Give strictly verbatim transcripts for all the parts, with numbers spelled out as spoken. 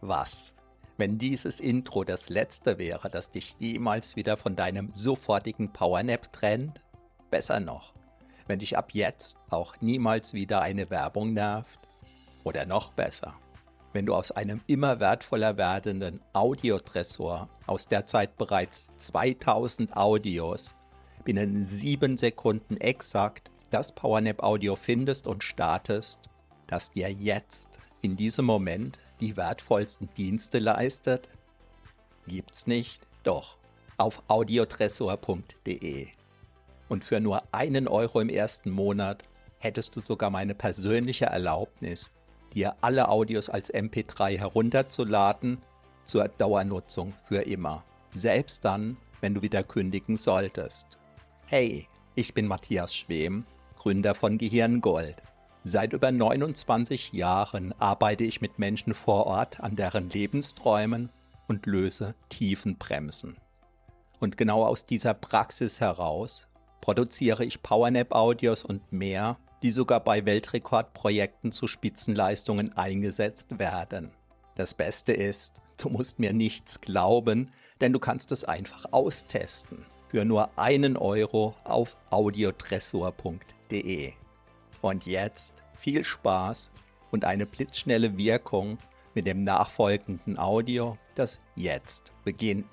Was, wenn dieses Intro das letzte wäre, das dich jemals wieder von deinem sofortigen Powernap trennt? Besser noch, wenn dich ab jetzt auch niemals wieder eine Werbung nervt? Oder noch besser, wenn du aus einem immer wertvoller werdenden Audiotresor aus derzeit bereits zweitausend Audios binnen sieben Sekunden exakt das Powernap-Audio findest und startest, das dir jetzt in diesem Moment die wertvollsten Dienste leistet? Gibt's nicht? Doch, auf audiotresor punkt de. Und für nur einen Euro im ersten Monat hättest du sogar meine persönliche Erlaubnis, dir alle Audios als M P drei herunterzuladen, zur Dauernutzung für immer. Selbst dann, wenn du wieder kündigen solltest. Hey, ich bin Matthias Schwem, Gründer von Gehirngold. Seit über neunundzwanzig Jahren arbeite ich mit Menschen vor Ort an deren Lebensträumen und löse Tiefenbremsen. Und genau aus dieser Praxis heraus produziere ich Powernap-Audios und mehr, die sogar bei Weltrekordprojekten zu Spitzenleistungen eingesetzt werden. Das Beste ist, du musst mir nichts glauben, denn du kannst es einfach austesten. Für nur einen Euro auf audiotresor punkt de. Und jetzt viel Spaß und eine blitzschnelle Wirkung mit dem nachfolgenden Audio, das jetzt beginnt.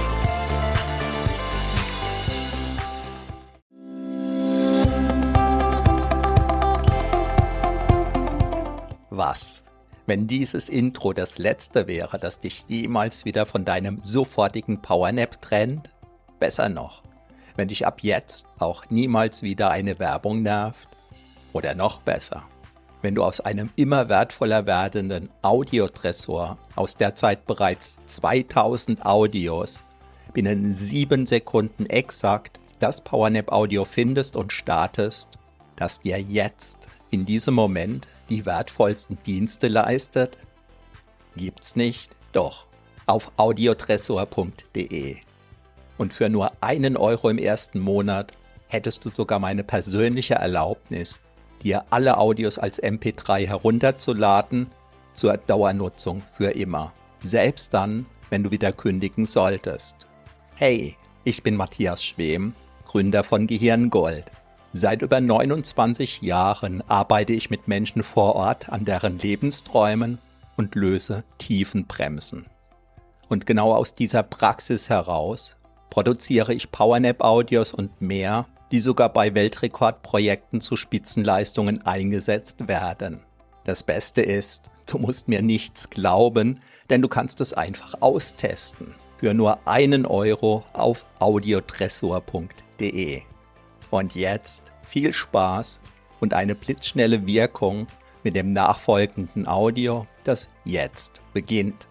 Was, wenn dieses Intro das letzte wäre, das dich jemals wieder von deinem sofortigen Powernap trennt? Besser noch, wenn dich ab jetzt auch niemals wieder eine Werbung nervt? Oder noch besser, wenn du aus einem immer wertvoller werdenden Audiotresor aus derzeit bereits zweitausend Audios binnen sieben Sekunden exakt das Powernap-Audio findest und startest, das dir jetzt in diesem Moment die wertvollsten Dienste leistet? Gibt's nicht? Doch, auf audiotresor punkt de. Und für nur einen Euro im ersten Monat hättest du sogar meine persönliche Erlaubnis, dir alle Audios als M P drei herunterzuladen, zur Dauernutzung für immer. Selbst dann, wenn du wieder kündigen solltest. Hey, ich bin Matthias Schwem, Gründer von Gehirngold. Seit über neunundzwanzig Jahren arbeite ich mit Menschen vor Ort an deren Lebensträumen und löse Tiefenbremsen. Und genau aus dieser Praxis heraus produziere ich Powernap-Audios und mehr, die sogar bei Weltrekordprojekten zu Spitzenleistungen eingesetzt werden. Das Beste ist, du musst mir nichts glauben, denn du kannst es einfach austesten. Für nur einen Euro auf audiotresor punkt de. Und jetzt viel Spaß und eine blitzschnelle Wirkung mit dem nachfolgenden Audio, das jetzt beginnt.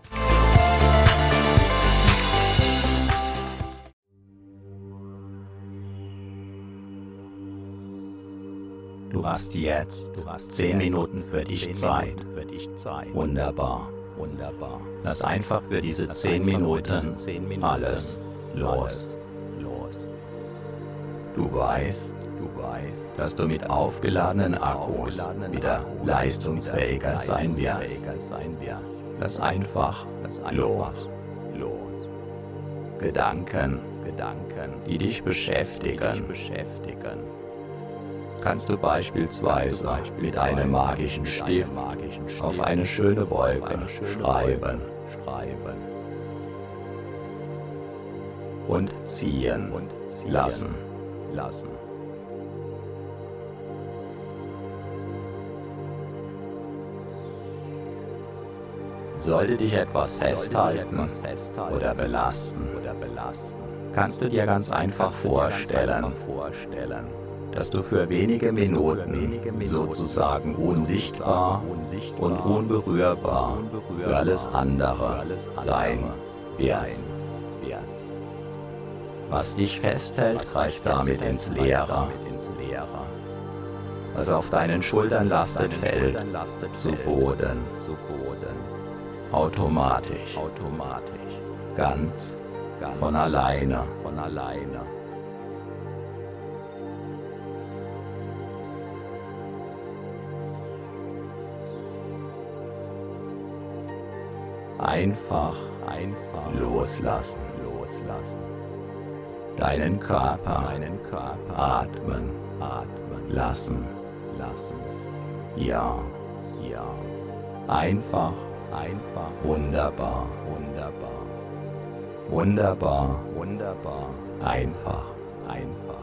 Du hast jetzt zehn Minuten für dich Zeit. Wunderbar, wunderbar. Lass einfach für diese zehn Minuten alles los. Du weißt, du weißt, dass du mit aufgeladenen Akkus wieder leistungsfähiger sein wirst. Lass einfach los. Gedanken, Gedanken, die dich beschäftigen, kannst du beispielsweise mit einem magischen Stift auf eine schöne Wolke schreiben und ziehen lassen. Sollte dich etwas festhalten oder belasten, kannst du dir ganz einfach vorstellen, dass du für wenige Minuten sozusagen unsichtbar und unberührbar für alles andere sein wirst. Was dich festhält, greift damit ins Leere. Was auf deinen Schultern lastet, fällt zu Boden. Automatisch. Ganz von alleine. Einfach, einfach loslassen, loslassen. Deinen Körper, deinen Körper atmen, atmen lassen, lassen. Ja, ja. Einfach, einfach. Wunderbar, wunderbar. Wunderbar, wunderbar. Einfach, einfach.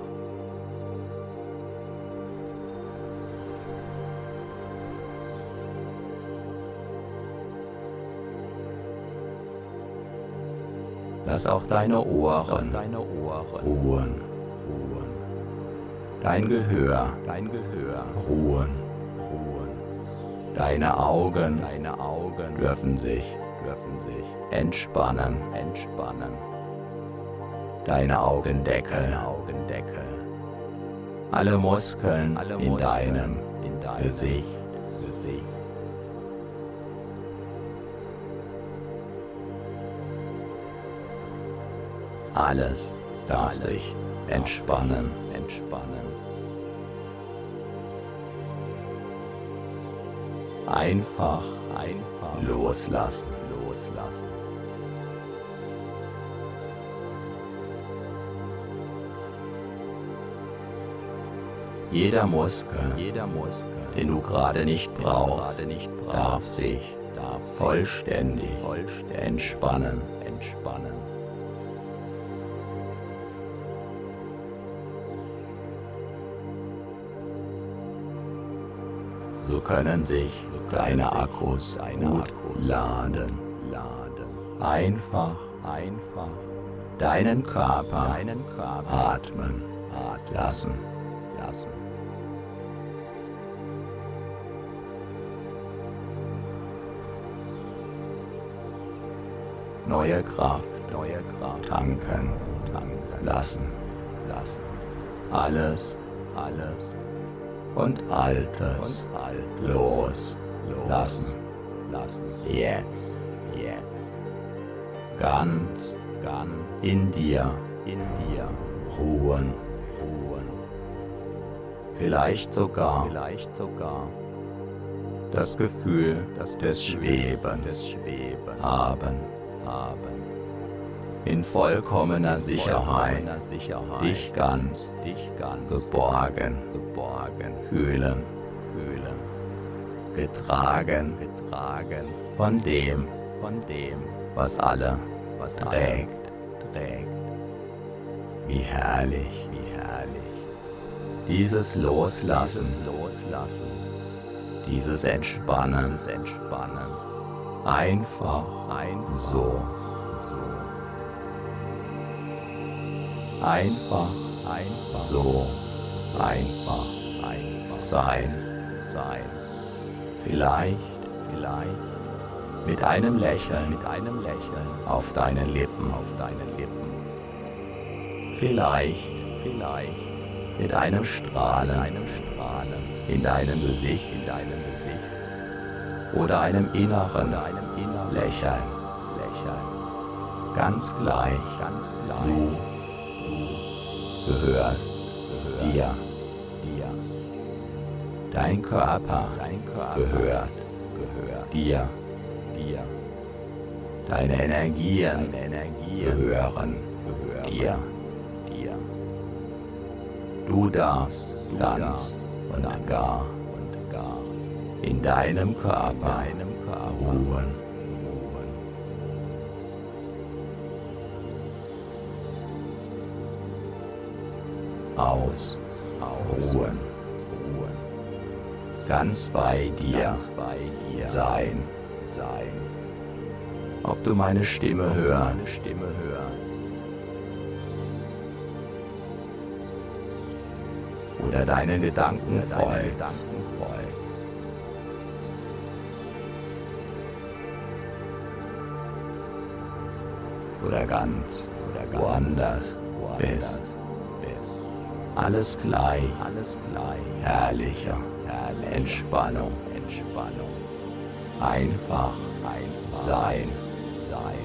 Lass auch deine Ohren, deine Ohren ruhen, ruhen. Dein Gehör, dein Gehör ruhen, ruhen. Deine Augen, deine Augen dürfen sich, dürfen sich entspannen, entspannen. Deine Augendeckel, Augendeckel. Alle Muskeln, alle in Muskeln deinem, in deinem Gesicht, Gesicht. Alles darf sich entspannen, entspannen. Einfach, einfach loslassen, loslassen. Jeder Muskel, jeder Muskel, den du gerade nicht brauchst, darf sich darf vollständig, vollständig entspannen, entspannen. So können sich deine Akkus gut laden, laden. Einfach, einfach deinen Körper, deinen Körper atmen, atmen lassen, lassen. Neue Kraft, neue Kraft tanken, tanken lassen, lassen. Alles, alles. Und Altes und alt los, los lassen, lassen. Jetzt, jetzt. Ganz, ganz in dir, in dir ruhen, ruhen. Vielleicht sogar, vielleicht sogar das Gefühl, das des Schwebens, des Schweben haben, haben. In vollkommener Sicherheit, Sicherheit dich ganz, dich ganz geborgen, geborgen fühlen, fühlen, getragen, getragen von dem, von dem, was alle, was trägt, trägt. Wie herrlich, wie herrlich. Dieses Loslassen, dieses Loslassen, dieses Entspannen, dieses Entspannen, einfach, einfach so, so. Einfach, einfach so, einfach, einfach sein, sein. Vielleicht, vielleicht mit einem Lächeln, mit einem Lächeln auf deinen Lippen, auf deinen Lippen. Vielleicht, vielleicht mit einem Strahlen, einem Strahlen in deinem Gesicht, in deinem Gesicht. Oder einem inneren, oder einem inneren Lächeln, Lächeln. Ganz gleich, ganz gleich. Du Du gehörst, gehörst dir, dir. Dein Körper, dein Körper gehört, gehört dir, dir. Deine Energien, deine Energien gehören, gehören dir, dir. Du darfst du ganz und gar und gar in deinem Körper, deinem Körper ruhen. Aus, ruhen, ruhen, ganz bei dir, ganz bei dir sein, sein. Ob du meine Stimme hörst, meine Stimme hörst, oder deinen Gedanken folgst, oder ganz, oder woanders bist. Alles gleich, alles gleich, herrlicher, herrliche Entspannung, Entspannung, einfach, einfach sein, sein,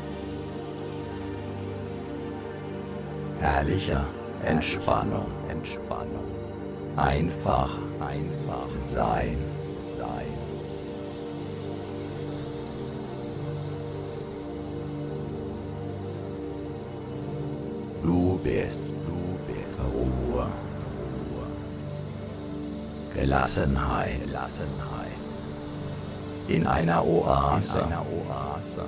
herrlicher Entspannung, Entspannung, einfach, einfach sein, sein. bist, du bist Ruhe, Ruhe. Gelassenheit, Gelassenheit. In einer Oase, in einer Oase.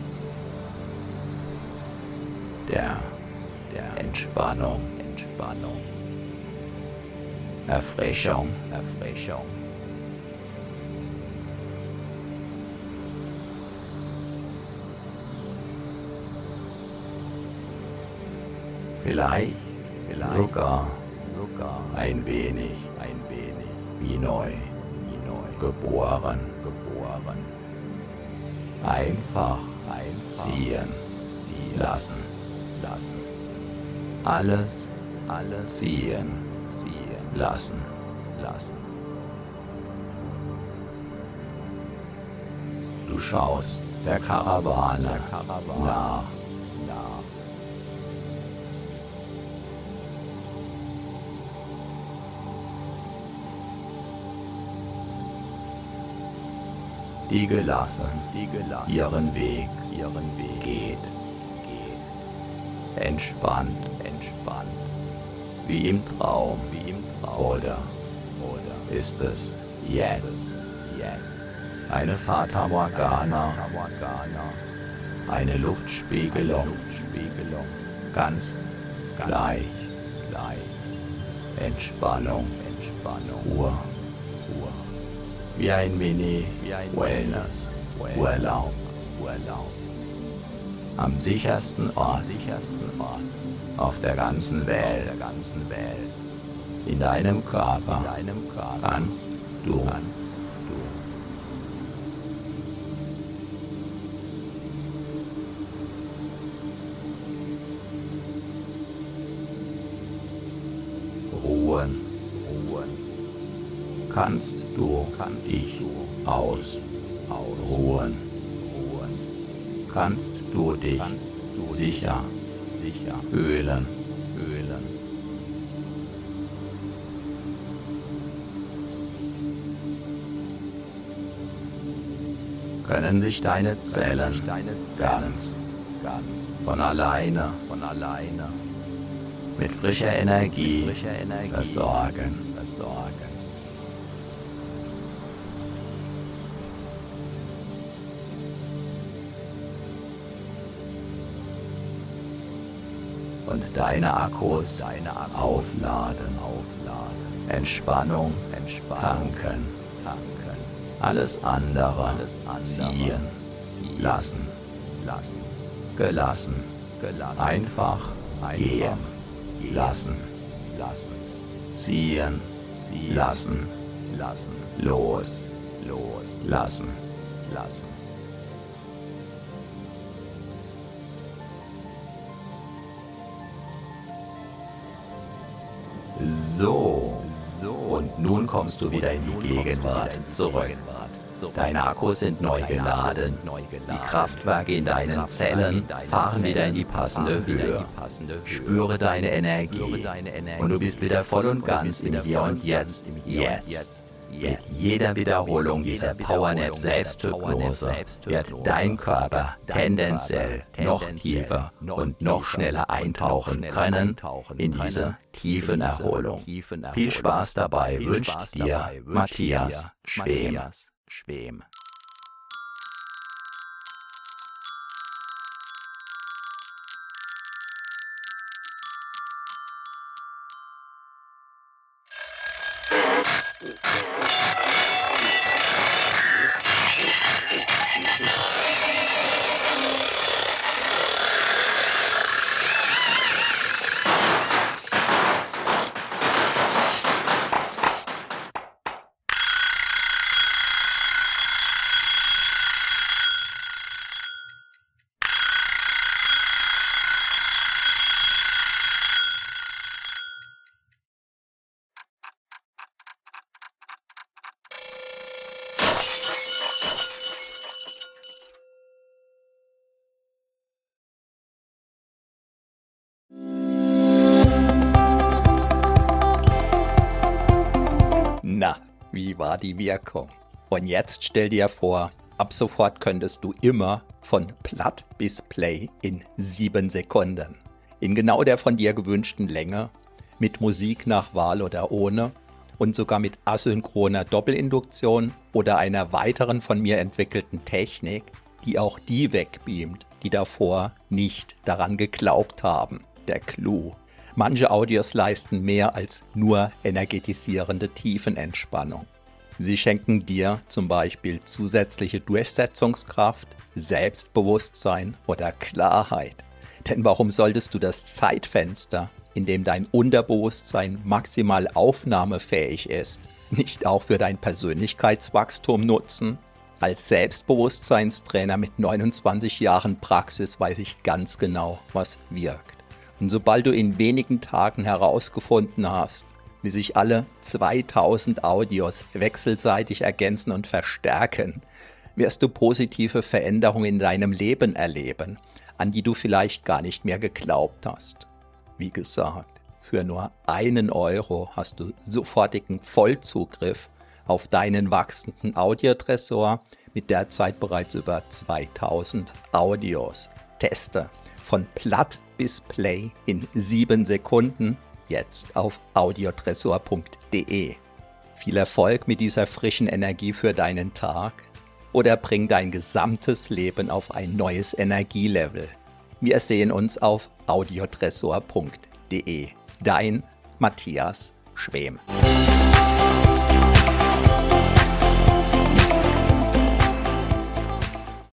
Der, der Entspannung, Entspannung. Erfrischung, Erfrischung. Vielleicht, vielleicht sogar, sogar ein wenig, ein wenig wie neu, wie neu geboren, geboren. Einfach einziehen, ziehen lassen, lassen. Alles, alles ziehen, ziehen lassen, lassen. Du schaust der Karawane, der Karawane nach, nach. Die gelassen, die gelassen ihren Weg, ihren Weg geht, geht. Entspannt, entspannt. Wie im Traum, wie im Traum. Oder, oder ist es jetzt, jetzt. Eine Fata Morgana, eine Luftspiegelung, Luftspiegelung. Ganz, ganz gleich, gleich. Entspannung, Entspannung. Ruhe, Ruhe. Wie ein Mini-Wellness, Urlaub, Urlaub. Am sichersten Ort, sichersten Ort auf der ganzen Welt, der ganzen Welt. In deinem Körper, in deinem Körper kannst du, kannst du. Ruhen, ruhen. Kannst du, kannst dich du aus, ausruhen, ruhen. Kannst du dich, kannst du sicher, sicher fühlen, fühlen. Können sich deine Zellen, deine Zellen ganz, ganz von alleine, von alleine mit frischer Energie, mit frischer Energie versorgen, versorgen. Und deine Akkus, deine Akkus aufladen, aufladen. Entspannung, Entspannung, tanken, tanken. Alles andere, alles andere ziehen, ziehen, lassen, lassen. Gelassen, gelassen. Einfach, einfach gehen, gehen, lassen, lassen. Ziehen, ziehen, lassen, lassen. Los, los, lassen, lassen. So, so, und nun kommst du wieder in die Gegenwart zurück. Deine Akkus sind neu geladen, die Kraftwerke in deinen Zellen fahren wieder in die passende Höhe. Spüre deine Energie und du bist wieder voll und ganz im Hier und Jetzt, jetzt. Mit jeder Wiederholung dieser Powernap Selbsthypnose wird dein Körper tendenziell noch tiefer und noch schneller eintauchen können in diese tiefen Erholung. Viel Spaß dabei wünscht dir Matthias Schwem. Na, wie war die Wirkung? Und jetzt stell dir vor, ab sofort könntest du immer von Platt bis Play in sieben Sekunden. In genau der von dir gewünschten Länge, mit Musik nach Wahl oder ohne und sogar mit asynchroner Doppelinduktion oder einer weiteren von mir entwickelten Technik, die auch die wegbeamt, die davor nicht daran geglaubt haben. Der Clou. Manche Audios leisten mehr als nur energetisierende Tiefenentspannung. Sie schenken dir zum Beispiel zusätzliche Durchsetzungskraft, Selbstbewusstsein oder Klarheit. Denn warum solltest du das Zeitfenster, in dem dein Unterbewusstsein maximal aufnahmefähig ist, nicht auch für dein Persönlichkeitswachstum nutzen? Als Selbstbewusstseinstrainer mit neunundzwanzig Jahren Praxis weiß ich ganz genau, was wirkt. Und sobald du in wenigen Tagen herausgefunden hast, wie sich alle zweitausend Audios wechselseitig ergänzen und verstärken, wirst du positive Veränderungen in deinem Leben erleben, an die du vielleicht gar nicht mehr geglaubt hast. Wie gesagt, für nur einen Euro hast du sofortigen Vollzugriff auf deinen wachsenden Audiotresor mit derzeit bereits über zweitausend Audios. Teste von Platt bis Play in sieben Sekunden jetzt auf audiotresor punkt de. Viel Erfolg mit dieser frischen Energie für deinen Tag oder bring dein gesamtes Leben auf ein neues Energielevel. Wir sehen uns auf audiotresor punkt de. Dein Matthias Schwem.